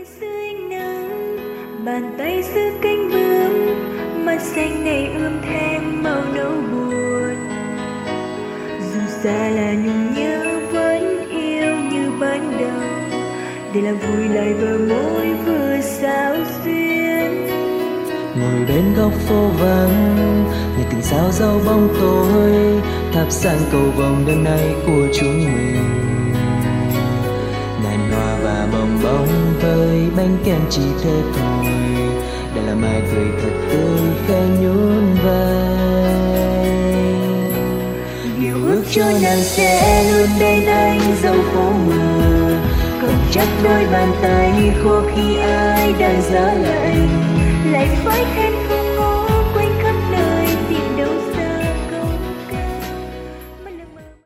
dưới nắng, bàn tay giữ cánh bướm, mắt xanh này ươm thêm màu nâu buồn. Dù xa là nhung nhớ vẫn yêu như ban đầu, để làm vui lại bờ môi vừa xao xuyến. Ngồi bên góc phố vắng, nhìn từng sao dấu bóng tối, thắp sáng cầu vồng đêm nay của chúng mình. Ngàn hoa và bong bóng với bánh kem chỉ thế thôi, để làm ai cười thật tươi khẽ nhún vai. Điều ước cho nàng sẽ luôn bên anh dẫu phố mưa, cầm chắc đôi bàn tay khô khi ai đang giá lạnh, lại phải thêm